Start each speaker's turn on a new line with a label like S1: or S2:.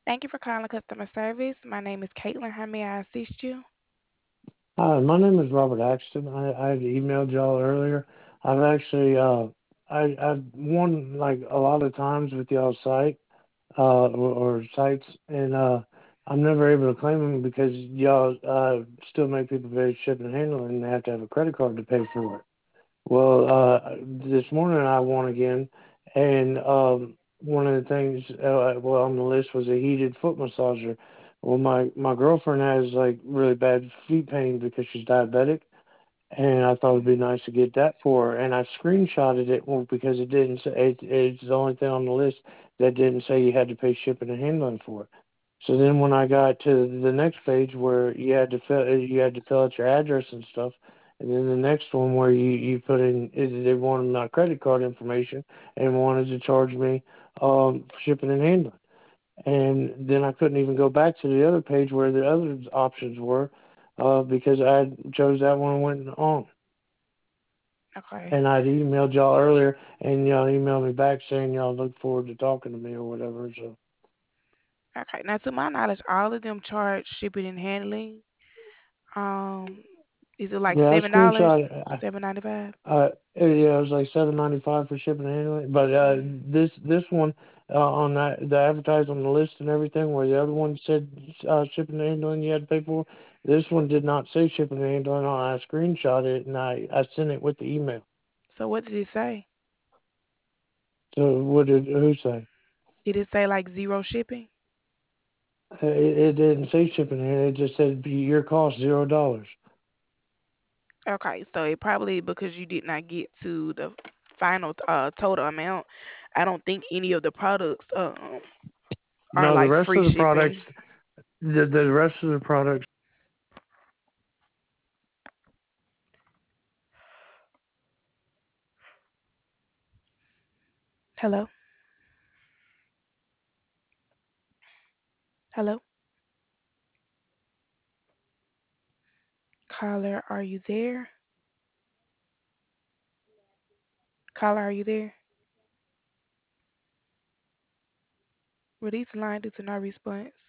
S1: Thank you for calling customer service. My name is Caitlin. How may I assist you?
S2: Hi, my name is Robert Axton. I had emailed y'all earlier. I've actually I've won like a lot of times with y'all's site or sites, and I'm never able to claim them because y'all still make people pay shipping and handling, and they have to have a credit card to pay for it. Well, this morning I won again, and one of the things well on the list was a heated foot massager. Well, my girlfriend has like really bad feet pain because she's diabetic, and I thought it'd be nice to get that for her. And I screenshotted it well, because it didn't say it's the only thing on the list that didn't say you had to pay shipping and handling for it. So then when I got to the next page where you had to fill out your address and stuff, and then the next one where you put in they wanted my credit card information and wanted to charge me for shipping and handling. And then I couldn't even go back to the other page where the other options were because I had chose that one and went on.
S1: Okay.
S2: And I'd emailed y'all earlier, and y'all emailed me back saying y'all look forward to talking to me or whatever. So
S1: Okay. Now, to my knowledge, all of them charge shipping and handling. Um, is it like
S2: yeah, I
S1: $7,
S2: screenshot.
S1: $7.95?
S2: Yeah, it was like 7.95 for shipping and handling. But this one on that the advertised on the list and everything, where the other one said shipping and handling you had to pay for. This one did not say shipping and handling. I screenshot it and I sent it with the email.
S1: So what did it say?
S2: So what did who say?
S1: Did it say like zero shipping?
S2: It didn't say shipping and handling. It just said your cost $0.
S1: Okay, so it probably because you did not get to the final total amount. I don't think any of the products are
S2: No, the
S1: like
S2: rest
S1: free
S2: of the products,
S1: shipping.
S2: the rest of the products.
S1: Hello, hello, caller, are you there? Caller, are you there? Release line due to no response.